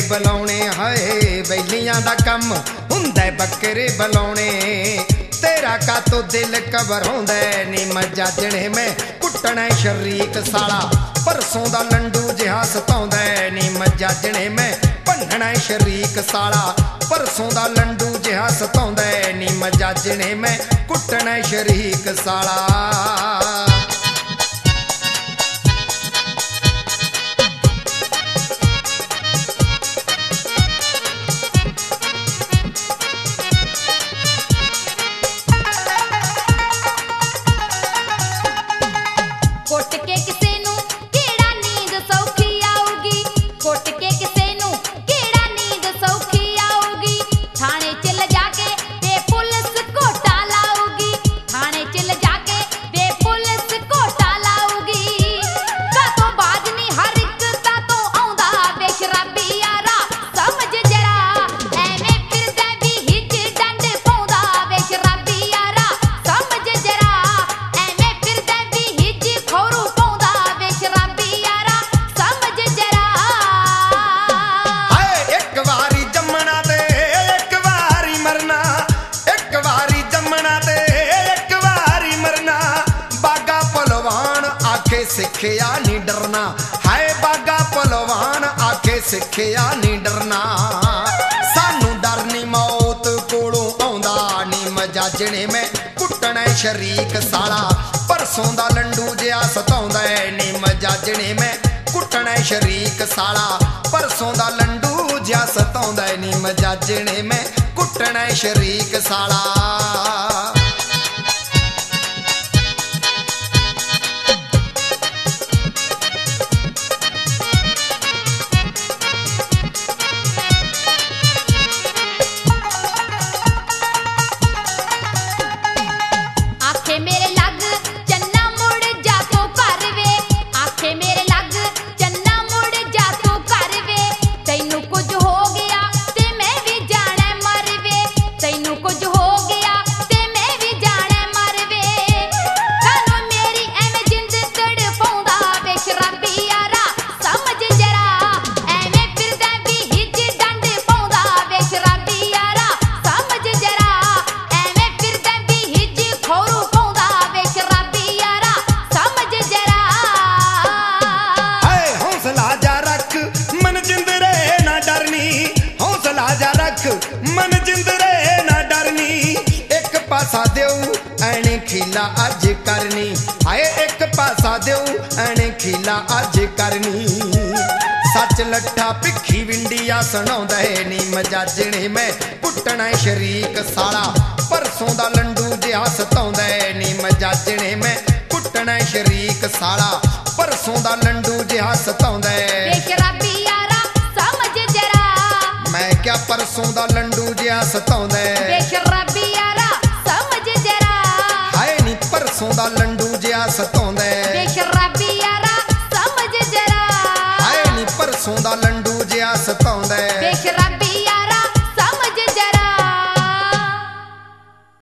बुलाने हाय बैलियां दा कम हुंदा बकरे बुलाने तेरा का तो दिल घबराउंदा नी मजाजणे में कुटना शरीक साला परसों दा लंडू जिहा सताउंदा नी मजाजणे में भन्नना शरीक साला परसों दा लंडू जिहा सताउंदा नी मजाजणे में कुटना शरीक साला सिखिया नी डरना हाय बागा पहलवान आखे सिखिया नी डरना सानू डर नी मौत कोलों आउंदा नी मजाजणे में कुटना शरीक साला परसों दा लंडू जिहा सताउंदा नी मजाजणे में कुटना शरीक साला परसों दा लंडू जिहा सताउंदा नी मजाजणे में कुटना शरीक साला मन जिंदरे ना डरनी एक पासा देऊ ऐने खीला अज करनी हाय एक पासा देऊ ऐने खीला अज करनी सच लट्ठा भिखी विंडिया सुनाउंदा नी मजाजणे में कुटना शरीक साला परसों दा लंडू जिहा सताउंदा नी मजाजणे में कुटना शरीक साला परसों दा लंडू जिहा सताउंदा मैं क्या परसों दा लंडू जिहा सताउंदा बेशराबी यारा समझ जरा हाय नी परसों दा लंडू जिहा सताउंदा बेशराबी यारा समझ जरा हाय नी परसों दा लंडू जिहा सताउंदा बेशराबी